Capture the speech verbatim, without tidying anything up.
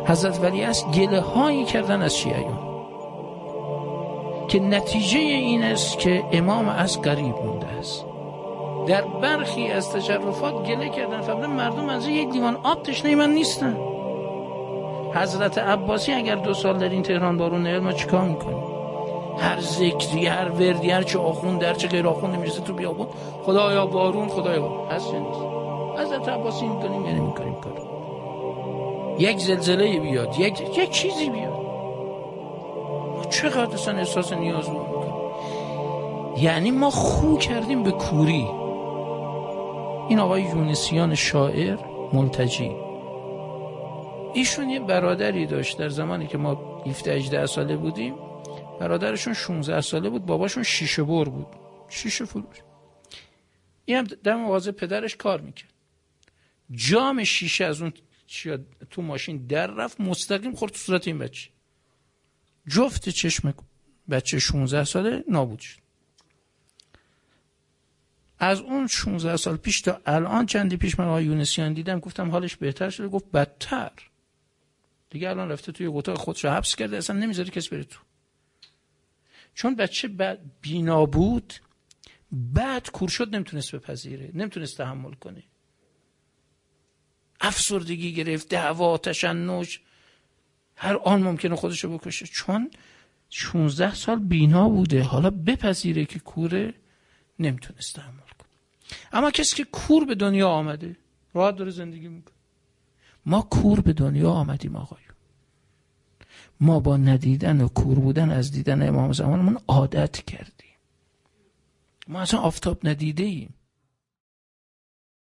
حضرت ولیعصر گله هایی کردن از شیعیان که نتیجه این است که امام از قریب مونده است. در برخی از تشرفات گله کردن فرمودن مردم از یک لیوان آب تشنه من نیستن. حضرت عباسی اگر دو سال در این تهران بارون نیاد ما چیکار میکنیم؟ هر ذکری، هر وردی، هر چه آخوند، هر چه غیر آخوند نمیشه تو بیابون خدایا بارون، خدایا بارون. هست یا نیست؟ حضرت عباسی میکنیم یعنی میکنیم کار. یک زلزله بیاد، یک یک چیزی بیاد، ما چقدر اصلا احساس نیاز میکنیم. یعنی ما خو کردیم به کوری. این آقای یونسیان شاعر ملتجی، ایشون یه برادری داشت در زمانی که ما هفده هجده ساله بودیم. برادرشون شانزده ساله بود، باباشون شیشه بر بود، شیشه فروش. این هم در مغازه پدرش کار میکرد. جام شیشه از اون تو ماشین در رفت، مستقیم خورد تو صورت این بچه. جفت چشم بچه شانزده ساله نابود شد. از اون شانزده سال پیش تا الان چندی پیش من آقای یونسیان دیدم، گفتم حالش بهتر شده؟ گفت بدتر. دیگه الان رفته توی اتاق خودش رو حبس کرده، اصلا نمیذاره کسی بره تو. چون بچه بینا بود، بعد کور شد، نمیتونست بپذیره، نمیتونست تحمل کنه، افسردگی گرفت، دعوا، تشنج، هر آن ممکنه خودشو بکشه. چون شانزده سال بینا بوده، حالا بپذیره که کوره، نمیتونست تحمل کنه. اما کسی که کور به دنیا آمده راحت داره زندگی میکنه. ما کور به دنیا آمدیم آقایون. ما با ندیدن و کور بودن از دیدن امام زمانمون عادت کردیم. ما اصلا آفتاب ندیده ایم.